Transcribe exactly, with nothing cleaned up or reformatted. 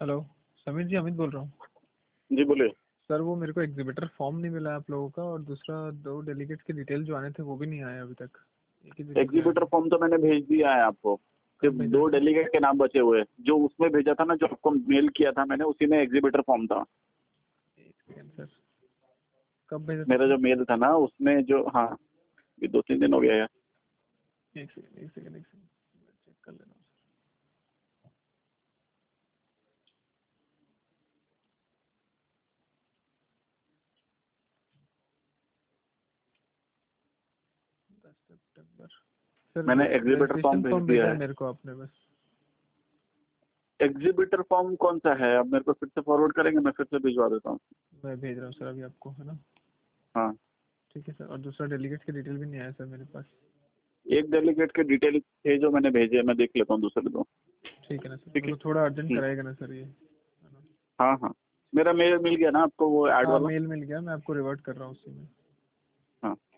Hello Sameer जी, अमित बोल रहा हूँ। जी बोलिए। सर वो मेरे को एग्जीबिटर फॉर्म नहीं मिला आप लोगों का, और दूसरा दो डेलीगेट्स के डिटेल जो आने थे वो भी नहीं आए अभी तक। एक ही डिटेल आया एग्जीबिटर है। फॉर्म तो मैंने भेज दिया है आपको। कब सिर्फ भेजा दो सर? डेलीगेट के नाम बचे हुए हैं। जो उसमें भेजा था ना, जो आपको मेल किया था मैंने, उसी में एग्जीबिटर फॉर्म था। एक सेकेंड सर, कब भेजा था मेरा सर? जो मेल था ना उसमें जो, हाँ ये दो तीन दिन हो गया है। एक सेकेंड एक सेकेंड एक सेकेंड चेक कर लेना सर। दस सितंबर सर। मैंने एग्जीबिटर रजिस्ट्रेशन फॉर्म भेज फॉर्म दिया भेजा है है। मेरे को आपने बस। एग्जीबिटर फॉर्म कौन सा है? आप मेरे को फिर से फॉरवर्ड करेंगे, मैं फिर से भिजवा देता हूँ। मैं भेज रहा हूँ सर अभी आपको, है ना? हाँ, ठीक है सर। और दूसरा डेलीगेट्स के डिटेल भी नहीं आया सर मेरे पास। एक डेलीगेट के डिटेल थे जो मैंने भेजे, मैं देख लेता हूँ दूसरे दो। ठीक है ना सर, ठीक मेरे है। को थोड़ा अर्जेंट हम्म, कराएगा ना सर ये, है ना? हाँ हाँ, मेरा मेल मिल गया ना आपको, वो ऐड हाँ वाला? मेल मिल गया, मैं आपको रिवर्ट कर रहा हूँ उसी में। हाँ।